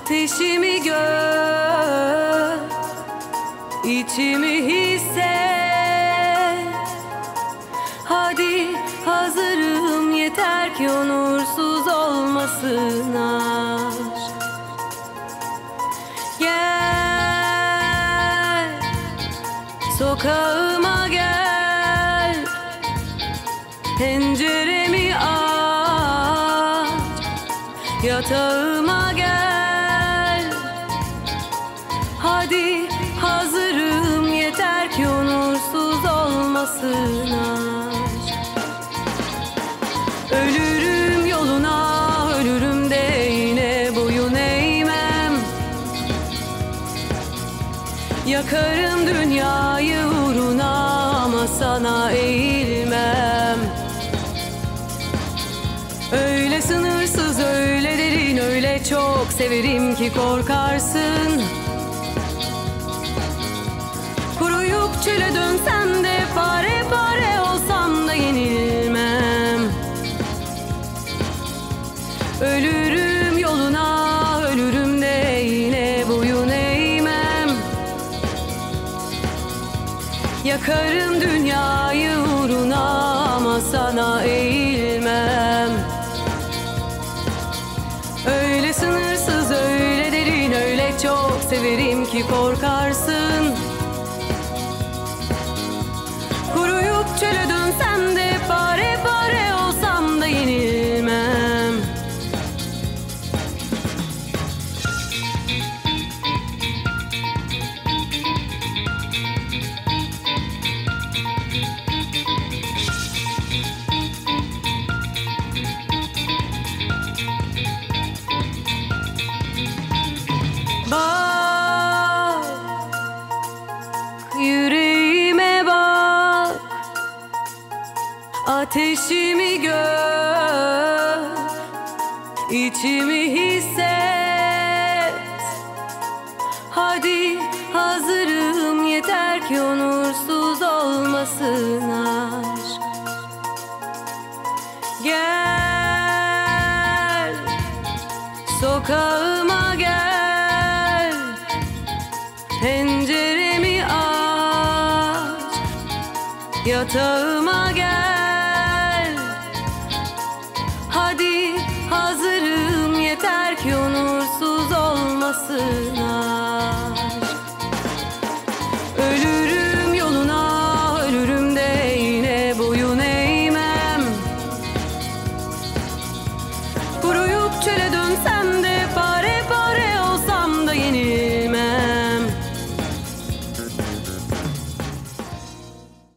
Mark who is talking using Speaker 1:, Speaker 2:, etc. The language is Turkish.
Speaker 1: Ateşimi gör, içimi hisset. Hadi hazırım, yeter ki onursuz olmasın aşk. Gel, sokağıma gel, penceremi aç, yatağıma gel. Hadi hazırım, yeter ki onursuz olmasın aşk. Ölürüm yoluna, ölürüm de yine boyun eğmem. Yakarım dünyayı uğruna ama sana eğilmem. Öyle sınırsız, öyle derin, öyle çok severim ki korkarsın. Kuruyup çöle dönsem de, pare pare olsam da yenilmem. Ölürüm yoluna, ölürüm de yine boyun eğmem. Yakarım dünyayı uğruna ama sana eğilmem. Öyle sınırsız, öyle derin, öyle çok severim ki korkarsın. Kuruyup çöle dönsem de, pare pare olsam da yenilmem. Bak, yüreğime bak, ateşimi gör, içimi hisset. Hadi hazırım, yeter ki onursuz olmasın aşk. Gel, sokağıma gel, penceremi aç, yatağıma gel.